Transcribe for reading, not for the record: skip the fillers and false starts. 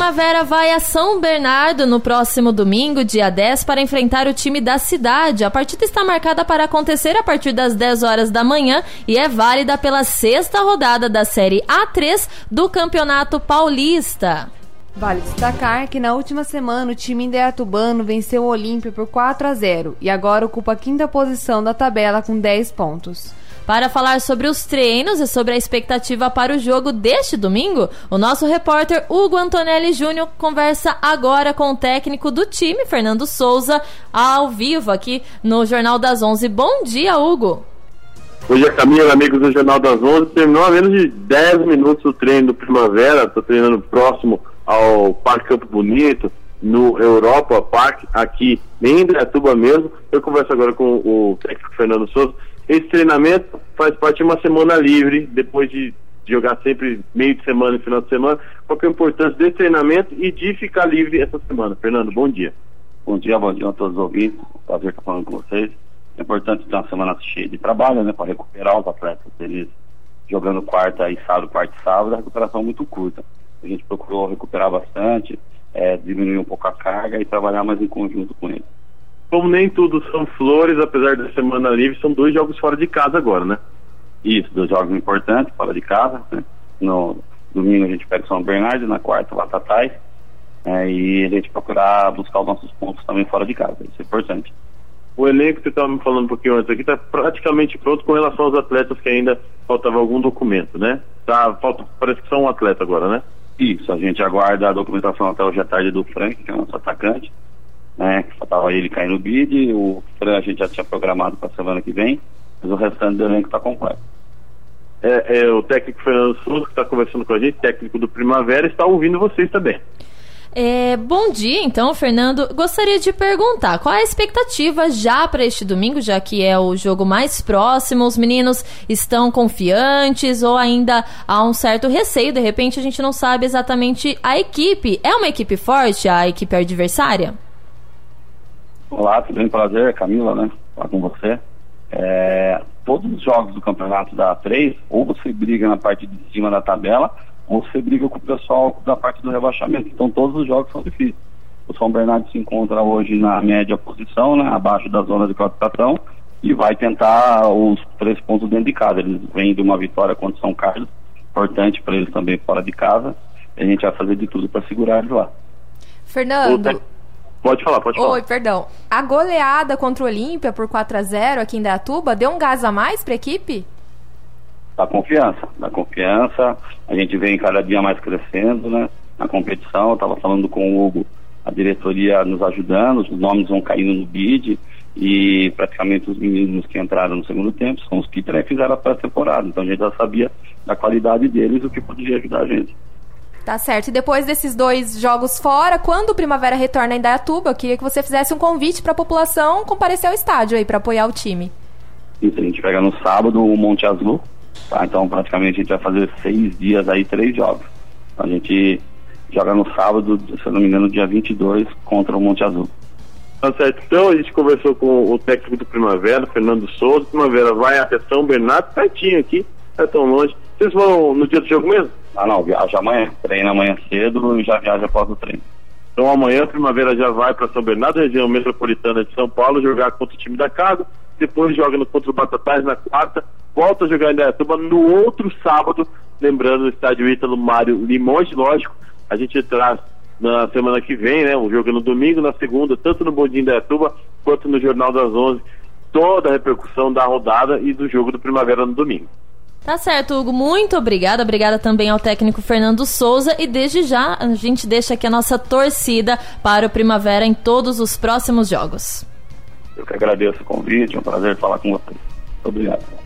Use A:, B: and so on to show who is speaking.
A: Primavera vai a São Bernardo no próximo domingo, dia 10, para enfrentar o time da cidade. A partida está marcada para acontecer a partir das 10 horas da manhã e é válida pela 6ª rodada da Série A3 do Campeonato Paulista.
B: Vale destacar que na última semana o time indaiatubano venceu o Olímpia por 4-0 e agora ocupa a 5ª posição da tabela com 10 pontos.
A: Para falar sobre os treinos e sobre a expectativa para o jogo deste domingo, o nosso repórter Hugo Antonelli Júnior conversa agora com o técnico do time, Fernando Souza, ao vivo aqui no Jornal das 11. Bom dia, Hugo!
C: Hoje é Camila, amigos do Jornal das 11. Terminou há menos de 10 minutos o treino do Primavera. Estou treinando próximo ao Parque Campo Bonito, no Europa Park, aqui em Indaiatuba mesmo. Eu converso agora com o técnico Fernando Souza. Esse treinamento faz parte de uma semana livre, depois de jogar sempre meio de semana e final de semana. Qual que é a importância desse treinamento e de ficar livre essa semana? Fernando, bom dia.
D: Bom dia a todos os ouvintes. Prazer estar falando com vocês. É importante ter uma semana cheia de trabalho, né, para recuperar os atletas. Eles jogando quarta e sábado, a recuperação é muito curta. A gente procurou recuperar bastante, diminuir um pouco a carga e trabalhar mais em conjunto com eles.
C: Como nem tudo são flores, apesar da semana livre, são 2 jogos fora de casa agora, né?
D: Isso, 2 jogos importantes fora de casa, né? No domingo a gente pega o São Bernardo, na quarta o Batatais, e a gente procurar buscar os nossos pontos também fora de casa, isso é importante.
C: O elenco que você estava me falando um pouquinho antes aqui está praticamente pronto com relação aos atletas que ainda faltava algum documento, né? Parece que só um atleta agora, né?
D: Isso, a gente aguarda a documentação até hoje à tarde do Frank, que é o nosso atacante, né? Que faltava ele cair no bid. O Frank a gente já tinha programado para a semana que vem, mas o restante do elenco está completo.
C: O técnico Fernando Souza, que está conversando com a gente, técnico do Primavera, está ouvindo vocês também.
A: Bom dia, então, Fernando. Gostaria de perguntar, qual é a expectativa já para este domingo, já que é o jogo mais próximo? Os meninos estão confiantes ou ainda há um certo receio? De repente a gente não sabe exatamente a equipe. É uma equipe forte, a equipe adversária?
D: Olá, tudo bem? Prazer, Camila, né? Falar com você. Todos os jogos do campeonato da A3, ou você briga na parte de cima da tabela, ou você briga com o pessoal da parte do rebaixamento. Então todos os jogos são difíceis. O São Bernardo se encontra hoje na média posição, né, abaixo da zona de classificação, e vai tentar os 3 pontos dentro de casa. Eles vêm de uma vitória contra o São Carlos, importante para eles também fora de casa, e a gente vai fazer de tudo para segurar eles lá.
B: Fernando,
C: pode falar.
B: Oi, perdão. A goleada contra o Olímpia por 4-0 aqui em Indaiatuba deu um gás a mais para a equipe?
D: Dá confiança, a gente vem cada dia mais crescendo, né, na competição. Eu estava falando com o Hugo, a diretoria nos ajudando, os nomes vão caindo no bid, e praticamente os meninos que entraram no segundo tempo são os que fizeram a pré-temporada, então a gente já sabia da qualidade deles, o que poderia ajudar a gente.
B: Tá certo, e depois desses 2 jogos fora, quando o Primavera retorna em Indaiatuba, eu queria que você fizesse um convite para a população comparecer ao estádio aí para apoiar o time.
D: Isso, a gente pega no sábado o Monte Azul. Tá, então praticamente a gente vai fazer 6 dias aí, 3 jogos. A gente joga no sábado, se eu não me engano, dia 22 contra o Monte Azul.
C: Tá certo, então a gente conversou com o técnico do Primavera, Fernando Souza. O Primavera vai até São Bernardo, pertinho aqui, não é tão longe. Vocês vão no dia do jogo mesmo?
D: Não, viaja amanhã, treina amanhã cedo e já viaja após o treino.
C: Então amanhã a Primavera já vai para São Bernardo, região metropolitana de São Paulo, jogar contra o time da casa, depois joga contra o Batatais na quarta, volta a jogar em Indaiatuba no outro sábado, lembrando, no estádio Ítalo Mário Limões. Lógico, a gente traz na semana que vem, né, um jogo no domingo, na segunda, tanto no Bom Dia Indaiatuba quanto no Jornal das 11, toda a repercussão da rodada e do jogo do Primavera no domingo.
A: Tá certo, Hugo, muito obrigada também ao técnico Fernando Souza, e desde já a gente deixa aqui a nossa torcida para o Primavera em todos os próximos jogos.
D: Eu que agradeço o convite, é um prazer falar com vocês. Obrigado.